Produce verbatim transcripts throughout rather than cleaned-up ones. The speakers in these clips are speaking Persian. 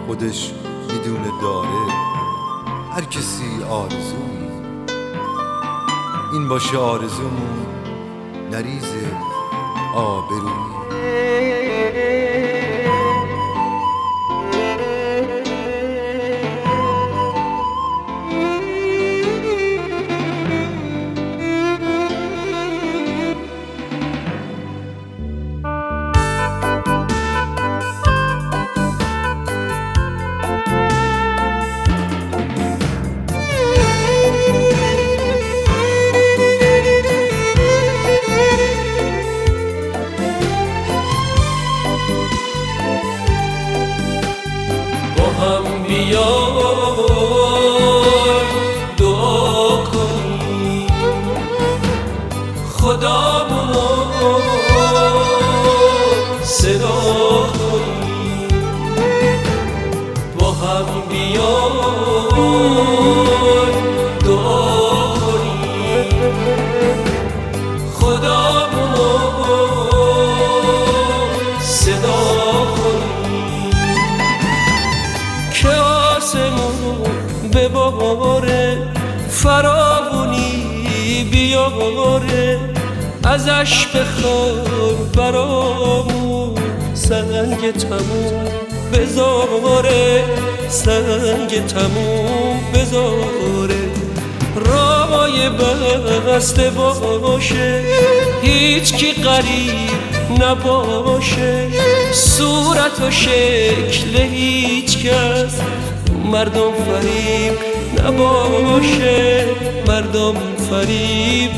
خودش میدونه داره. هر کسی آرزویی، این باشه آرزومون، نریزه آبرویی. هم بیای دعا کنیم خدامونو صدا کنیم، با هم بیای دعا کنیم خدامونو صدا کنیم که آسمون بباره، فراغونی بیاره، ازش بخوار برامون سنگ تموم بذاره، سنگ تموم بذاره. رای بسته باشه، هیچ کی غریب نباشه، صورت و شکل هیچ کس مردم فریب نباشه، مردم فریب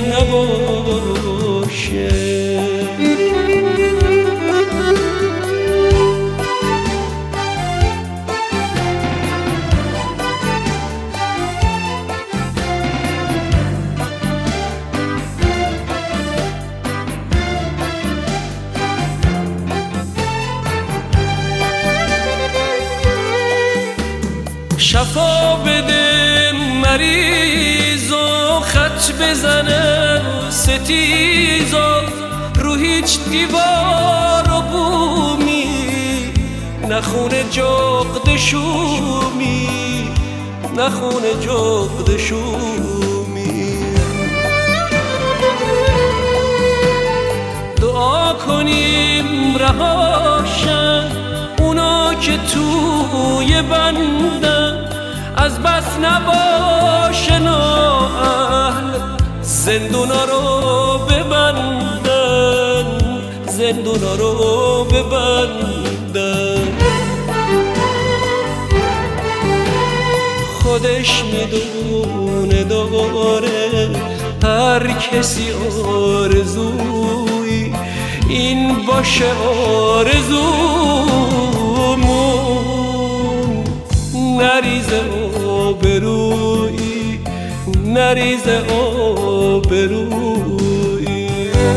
نباشه. شفا بده مریضو، خط بزنه ستیزو، رو هیچ دیوار و بومی نخونه جغد شومی، نخونه جغد شومی. دعا کنیم رهاشن اونا که توی بندن، از بس نباشه نااهل زندونا رو ببندن، زندونا رو ببندن. خودش میدونه داره هر کسی آرزویی، این باشه آرزومون، نریزه آبرویی، نریزه آبرویی.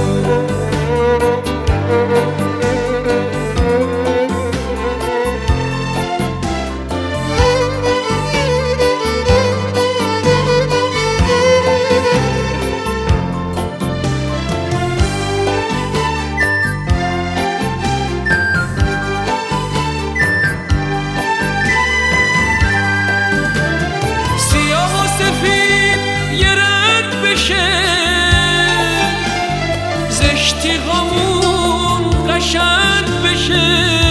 زشتی همون قشنگ بشه،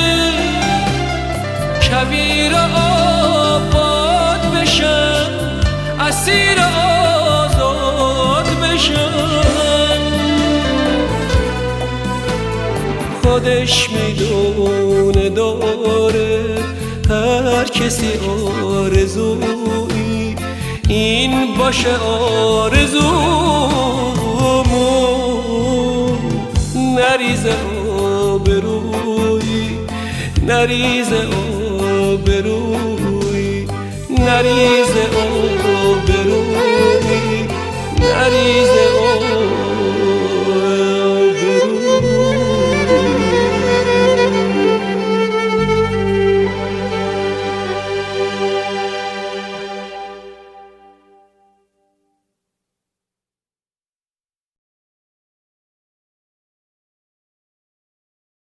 کویر آباد بشن، اسیر آزاد بشن. خودش میدونه داره هر کسی آرزویی، این باشه آرزومون، نریزه آبرویی، نریزه آبرویی، نریزه آبرویی، نریزه آبرویی.